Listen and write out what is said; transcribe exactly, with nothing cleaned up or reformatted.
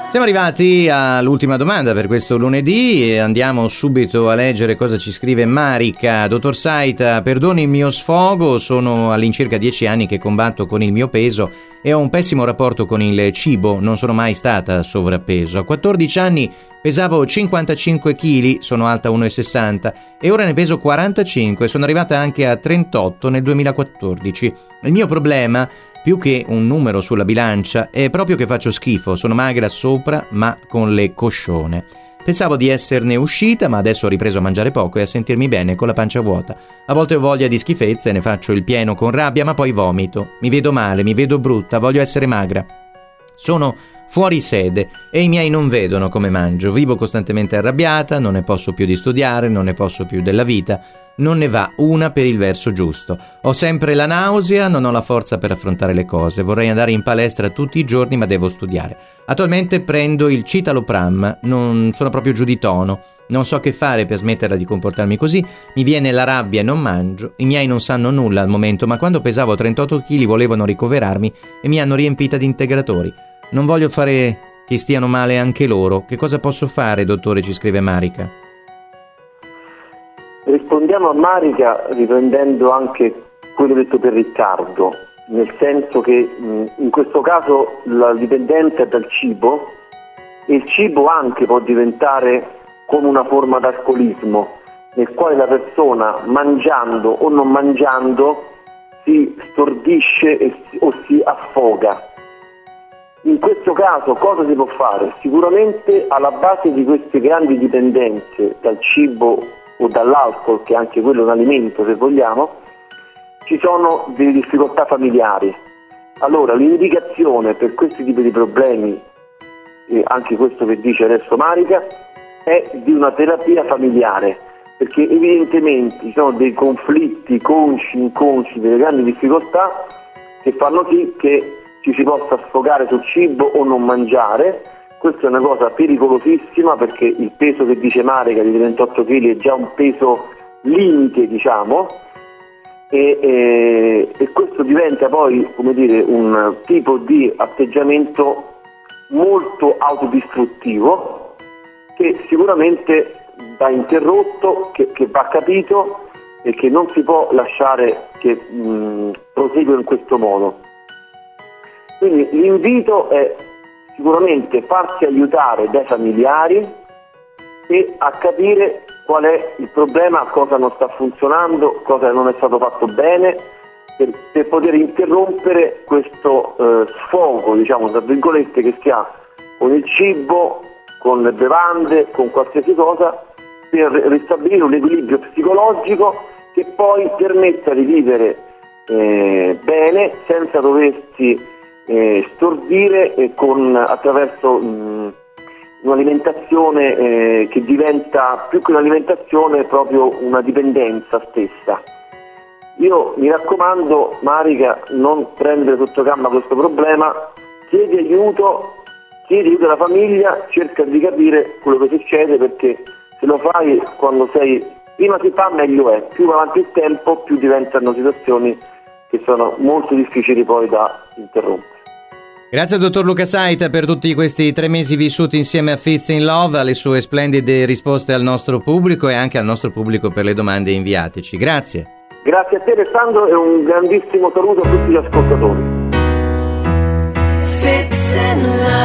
Siamo arrivati all'ultima domanda per questo lunedì e andiamo subito a leggere cosa ci scrive Marica. Dottor Saita, perdoni il mio sfogo, sono all'incirca dieci anni che combatto con il mio peso e ho un pessimo rapporto con il cibo, non sono mai stata a sovrappeso. A quattordici anni pesavo cinquantacinque chili, sono alta uno virgola sessanta e ora ne peso quarantacinque, sono arrivata anche a trentotto nel duemilaquattordici. Il mio problema, più che un numero sulla bilancia, è proprio che faccio schifo, sono magra sopra ma con le coscione. Pensavo di esserne uscita, ma adesso ho ripreso a mangiare poco e a sentirmi bene con la pancia vuota. A volte ho voglia di schifezze e ne faccio il pieno con rabbia, ma poi vomito. Mi vedo male, mi vedo brutta, voglio essere magra. Sono fuori sede e i miei non vedono come mangio. Vivo costantemente arrabbiata, non ne posso più di studiare, non ne posso più della vita. Non ne va una per il verso giusto. Ho sempre la nausea, non ho la forza per affrontare le cose. Vorrei andare in palestra tutti i giorni, ma devo studiare. Attualmente prendo il citalopram, non sono proprio giù di tono. Non so che fare per smetterla di comportarmi così. Mi viene la rabbia e non mangio. I miei non sanno nulla al momento, ma quando pesavo trentotto chili volevano ricoverarmi e mi hanno riempita di integratori. Non voglio fare che stiano male anche loro. Che cosa posso fare, dottore? Ci scrive Marica. Rispondiamo a Marica riprendendo anche quello detto per Riccardo, nel senso che mh, in questo caso la dipendenza è dal cibo e il cibo anche può diventare come una forma d'alcolismo, nel quale la persona mangiando o non mangiando si stordisce e si, o si affoga. In questo caso cosa si può fare? Sicuramente alla base di queste grandi dipendenze dal cibo o dall'alcol, che è anche quello un alimento se vogliamo, ci sono delle difficoltà familiari. Allora l'indicazione per questi tipi di problemi, e anche questo che dice adesso Marica, è di una terapia familiare, perché evidentemente ci sono dei conflitti consci, inconsci, delle grandi difficoltà che fanno sì che ci si possa sfogare sul cibo o non mangiare. Questa è una cosa pericolosissima, perché il peso che dice Marica di trentotto chili è già un peso limite, diciamo, e, e, e questo diventa poi, come dire, un tipo di atteggiamento molto autodistruttivo che sicuramente va interrotto, che, che va capito e che non si può lasciare che mh, prosegua in questo modo. Quindi l'invito è sicuramente farsi aiutare dai familiari e a capire qual è il problema, cosa non sta funzionando, cosa non è stato fatto bene, per, per poter interrompere questo eh, sfogo, diciamo, tra virgolette, che si ha con il cibo, con le bevande, con qualsiasi cosa, per ristabilire un equilibrio psicologico che poi permetta di vivere eh, bene senza doversi Eh, stordire eh, con, attraverso mh, un'alimentazione eh, che diventa più che un'alimentazione proprio una dipendenza stessa. Io mi raccomando, Marica, non prendere sotto gamba questo problema, chiedi aiuto, chiedi aiuto alla famiglia, cerca di capire quello che succede, perché se lo fai quando sei, prima si fa meglio è, più avanti il tempo più diventano situazioni che sono molto difficili poi da interrompere. Grazie al dottor Luca Saita per tutti questi tre mesi vissuti insieme a Fits in Love, alle sue splendide risposte al nostro pubblico e anche al nostro pubblico per le domande inviateci. Grazie. Grazie a te Alessandro e un grandissimo saluto a tutti gli ascoltatori. Fits in Love.